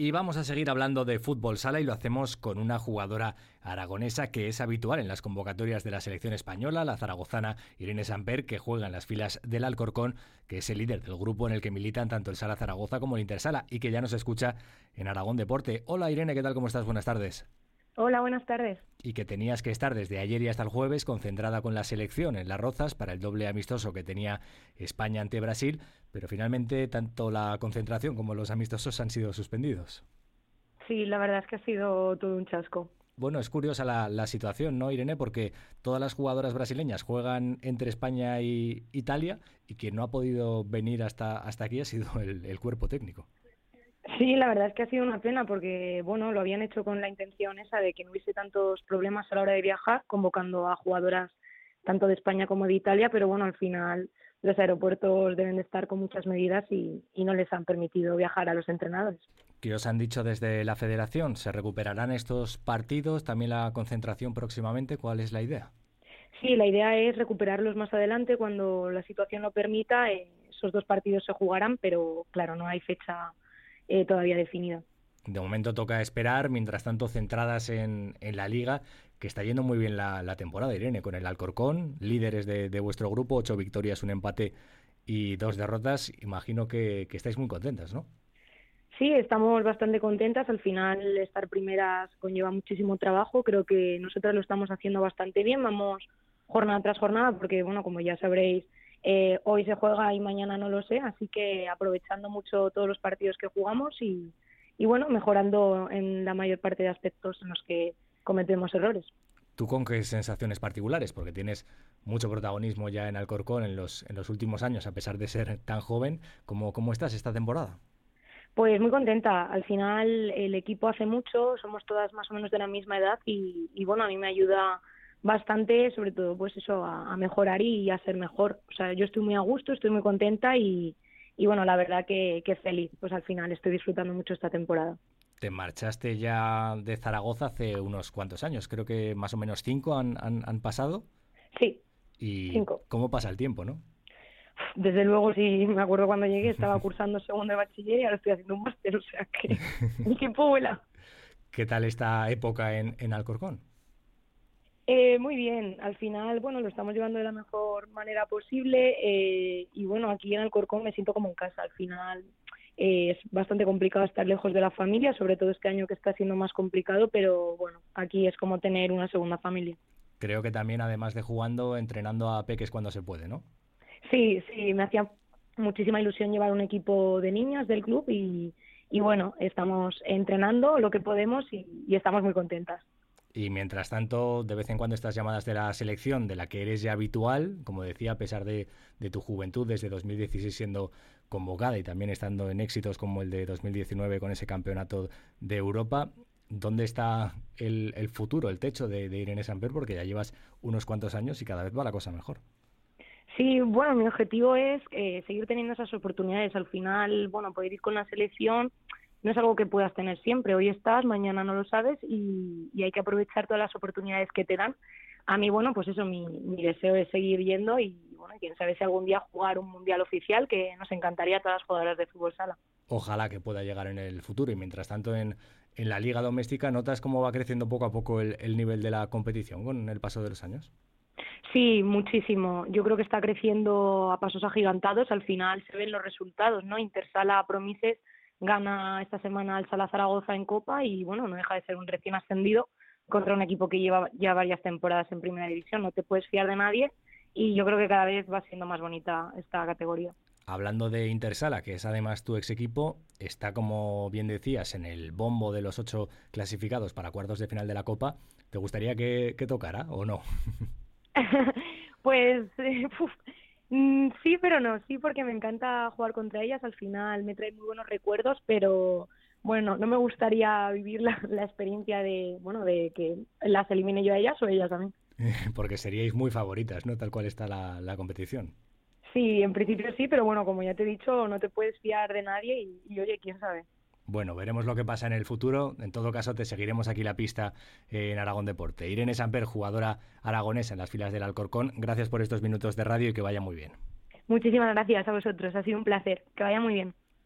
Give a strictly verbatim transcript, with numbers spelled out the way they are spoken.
Y vamos a seguir hablando de fútbol sala y lo hacemos con una jugadora aragonesa que es habitual en las convocatorias de la selección española, la zaragozana Irene Samper, que juega en las filas del Alcorcón, que es el líder del grupo en el que militan tanto el Sala Zaragoza como el Intersala y que ya nos escucha en Aragón Deporte. Hola Irene, ¿qué tal? ¿Cómo estás? Buenas tardes. Hola, buenas tardes. Y que tenías que estar desde ayer y hasta el jueves concentrada con la selección en Las Rozas para el doble amistoso que tenía España ante Brasil, pero finalmente tanto la concentración como los amistosos han sido suspendidos. Sí, la verdad es que ha sido todo un chasco. Bueno, es curiosa la, la situación, ¿no, Irene? Porque todas las jugadoras brasileñas juegan entre España y Italia y quien no ha podido venir hasta, hasta aquí ha sido el, el cuerpo técnico. Sí, la verdad es que ha sido una pena porque, bueno, lo habían hecho con la intención esa de que no hubiese tantos problemas a la hora de viajar, convocando a jugadoras tanto de España como de Italia, pero bueno, al final los aeropuertos deben de estar con muchas medidas y, y no les han permitido viajar a los entrenadores. ¿Qué os han dicho desde la federación? ¿Se recuperarán estos partidos? ¿También la concentración próximamente? ¿Cuál es la idea? Sí, la idea es recuperarlos más adelante cuando la situación lo permita. Eh, esos dos partidos se jugarán, pero claro, no hay fecha eh, todavía definida. De momento toca esperar, mientras tanto centradas en, en la Liga, que está yendo muy bien la, la temporada, Irene, con el Alcorcón, líderes de, de vuestro grupo, ocho victorias, un empate y dos derrotas. Imagino que, que estáis muy contentas, ¿no? Sí, estamos bastante contentas. Al final, estar primeras conlleva muchísimo trabajo. Creo que nosotras lo estamos haciendo bastante bien. Vamos jornada tras jornada porque, bueno, como ya sabréis, eh, hoy se juega y mañana no lo sé. Así que aprovechando mucho todos los partidos que jugamos y, y bueno, mejorando en la mayor parte de aspectos en los que cometemos errores. ¿Tú con qué sensaciones particulares? Porque tienes mucho protagonismo ya en Alcorcón en los, en los últimos años, a pesar de ser tan joven. ¿Cómo, cómo estás esta temporada? Pues muy contenta. Al final el equipo hace mucho, somos todas más o menos de la misma edad y, y bueno, a mí me ayuda bastante, sobre todo pues eso, a, a mejorar y a ser mejor. O sea, yo estoy muy a gusto, estoy muy contenta y, y bueno, la verdad que, que feliz. Pues al final estoy disfrutando mucho esta temporada. Te marchaste ya de Zaragoza hace unos cuantos años, creo que más o menos cinco han, han, han pasado. Sí, Y cinco. cómo pasa el tiempo, ¿no? Desde luego, sí, me acuerdo cuando llegué, estaba cursando segundo de bachiller y ahora estoy haciendo un máster, o sea que el tiempo vuela. ¿Qué tal esta época en, en Alcorcón? Eh, muy bien, al final, bueno, lo estamos llevando de la mejor manera posible eh, y bueno, aquí en Alcorcón me siento como en casa. Al final eh, es bastante complicado estar lejos de la familia, sobre todo este año que está siendo más complicado, pero bueno, aquí es como tener una segunda familia. Creo que también, además de jugando, entrenando a peques cuando se puede, ¿no? Sí, sí, me hacía muchísima ilusión llevar un equipo de niñas del club y, y bueno, estamos entrenando lo que podemos y, y estamos muy contentas. Y mientras tanto, de vez en cuando estas llamadas de la selección, de la que eres ya habitual, como decía, a pesar de, de tu juventud, desde dos mil dieciséis siendo convocada y también estando en éxitos como el de dos mil diecinueve con ese campeonato de Europa, ¿dónde está el, el futuro, el techo de, de Irene Samper? Porque ya llevas unos cuantos años y cada vez va la cosa mejor. Sí, bueno, mi objetivo es eh, seguir teniendo esas oportunidades. Al final, bueno, poder ir con la selección no es algo que puedas tener siempre. Hoy estás, mañana no lo sabes y, y hay que aprovechar todas las oportunidades que te dan. A mí, bueno, pues eso, mi, mi deseo es seguir yendo y, bueno, quién sabe si algún día jugar un mundial oficial, que nos encantaría a todas las jugadoras de fútbol sala. Ojalá que pueda llegar en el futuro y mientras tanto en, en la liga doméstica, ¿notas cómo va creciendo poco a poco el, el nivel de la competición con el paso de los años? Sí, muchísimo. Yo creo que está creciendo a pasos agigantados. Al final se ven los resultados, ¿no? Intersala Promises gana esta semana al Sala Zaragoza en Copa y, bueno, no deja de ser un recién ascendido contra un equipo que lleva ya varias temporadas en Primera División. No te puedes fiar de nadie y yo creo que cada vez va siendo más bonita esta categoría. Hablando de Intersala, que es además tu ex equipo, está, como bien decías, en el bombo de los ocho clasificados para cuartos de final de la Copa. ¿Te gustaría que, que tocara o no? Pues eh, uf, mm, sí, pero no, sí, porque me encanta jugar contra ellas, al final me trae muy buenos recuerdos, pero bueno, no me gustaría vivir la, la experiencia de, bueno, de que las elimine yo a ellas o ellas a mí. Porque seríais muy favoritas, ¿no? Tal cual está la, la competición. Sí, en principio sí, pero bueno, como ya te he dicho, no te puedes fiar de nadie y, y oye, quién sabe. Bueno, veremos lo que pasa en el futuro. En todo caso, te seguiremos aquí la pista en Aragón Deporte. Irene Samper, jugadora aragonesa en las filas del Alcorcón, gracias por estos minutos de radio y que vaya muy bien. Muchísimas gracias a vosotros, ha sido un placer, que vaya muy bien.